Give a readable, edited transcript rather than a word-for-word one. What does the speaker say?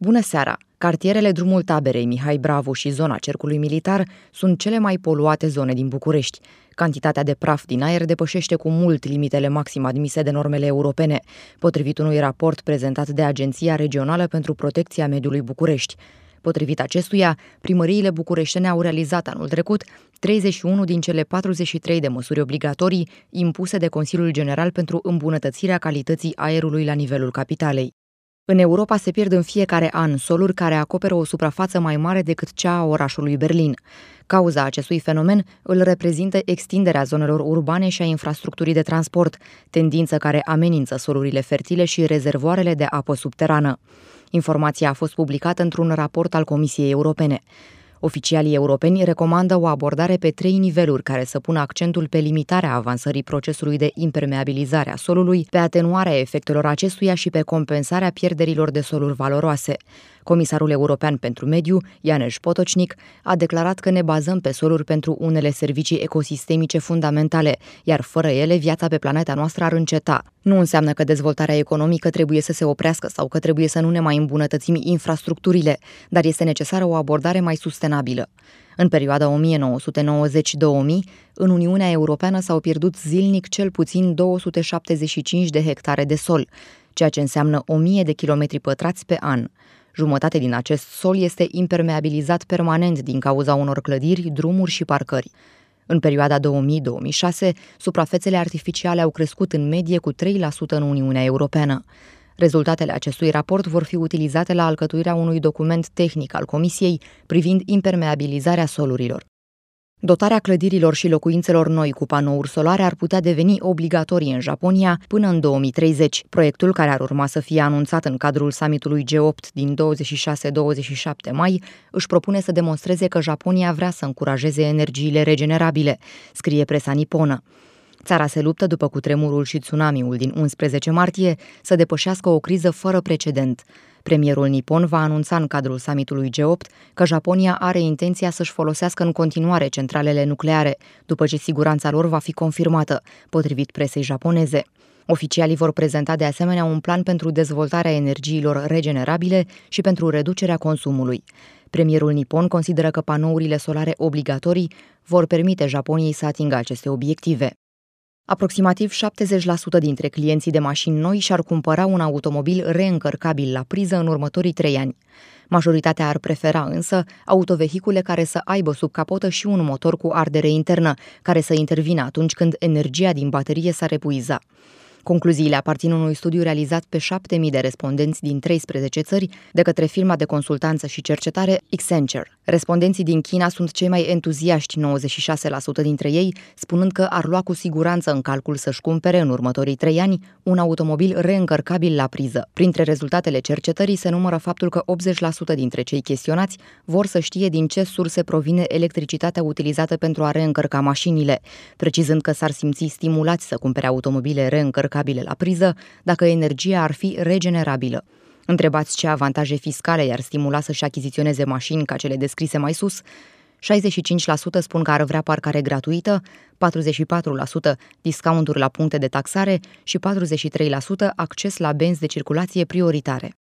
Bună seara! Cartierele Drumul Taberei, Mihai Bravu și zona Cercului Militar sunt cele mai poluate zone din București. Cantitatea de praf din aer depășește cu mult limitele maxime admise de normele europene, potrivit unui raport prezentat de Agenția Regională pentru Protecția Mediului București. Potrivit acestuia, primăriile bucureștene au realizat anul trecut 31 din cele 43 de măsuri obligatorii impuse de Consiliul General pentru îmbunătățirea calității aerului la nivelul capitalei. În Europa se pierd în fiecare an soluri care acoperă o suprafață mai mare decât cea a orașului Berlin. Cauza acestui fenomen îl reprezintă extinderea zonelor urbane și a infrastructurii de transport, tendință care amenință solurile fertile și rezervoarele de apă subterană. Informația a fost publicată într-un raport al Comisiei Europene. Oficialii europeni recomandă o abordare pe 3 niveluri care să pună accentul pe limitarea avansării procesului de impermeabilizare a solului, pe atenuarea efectelor acestuia și pe compensarea pierderilor de soluri valoroase. Comisarul european pentru mediu, Janez Potočnik, a declarat că ne bazăm pe soluri pentru unele servicii ecosistemice fundamentale, iar fără ele viața pe planeta noastră ar înceta. Nu înseamnă că dezvoltarea economică trebuie să se oprească sau că trebuie să nu ne mai îmbunătățim infrastructurile, dar este necesară o abordare mai sustenabilă. În perioada 1990-2000, în Uniunea Europeană s-au pierdut zilnic cel puțin 275 de hectare de sol, ceea ce înseamnă 1000 de kilometri pătrați pe an. Jumătate din acest sol este impermeabilizat permanent din cauza unor clădiri, drumuri și parcări. În perioada 2000-2006, suprafețele artificiale au crescut în medie cu 3% în Uniunea Europeană. Rezultatele acestui raport vor fi utilizate la alcătuirea unui document tehnic al Comisiei privind impermeabilizarea solurilor. Dotarea clădirilor și locuințelor noi cu panouri solare ar putea deveni obligatorie în Japonia până în 2030. Proiectul, care ar urma să fie anunțat în cadrul summitului G8 din 26-27 mai, își propune să demonstreze că Japonia vrea să încurajeze energiile regenerabile, scrie presa niponă. Țara se luptă după cutremurul și tsunamiul din 11 martie să depășească o criză fără precedent. Premierul nipon va anunța în cadrul summitului G8 că Japonia are intenția să-și folosească în continuare centralele nucleare, după ce siguranța lor va fi confirmată, potrivit presei japoneze. Oficialii vor prezenta de asemenea un plan pentru dezvoltarea energiilor regenerabile și pentru reducerea consumului. Premierul nipon consideră că panourile solare obligatorii vor permite Japoniei să atingă aceste obiective. Aproximativ 70% dintre clienții de mașini noi și-ar cumpăra un automobil reîncărcabil la priză în următorii 3 ani. Majoritatea ar prefera însă autovehicule care să aibă sub capotă și un motor cu ardere internă, care să intervină atunci când energia din baterie s-ar epuiza. Concluziile aparțin unui studiu realizat pe 7.000 de respondenți din 13 țări de către firma de consultanță și cercetare Accenture. Respondenții din China sunt cei mai entuziaști, 96% dintre ei, spunând că ar lua cu siguranță în calcul să-și cumpere în următorii 3 ani un automobil reîncărcabil la priză. Printre rezultatele cercetării se numără faptul că 80% dintre cei chestionați vor să știe din ce surse provine electricitatea utilizată pentru a reîncărca mașinile, precizând că s-ar simți stimulați să cumpere automobile reîncărcabile la priză dacă energia ar fi regenerabilă. Întrebați ce avantaje fiscale i-ar stimula să-și achiziționeze mașini ca cele descrise mai sus, 65% spun că ar vrea parcare gratuită, 44% discounturi la puncte de taxare și 43% acces la benzi de circulație prioritare.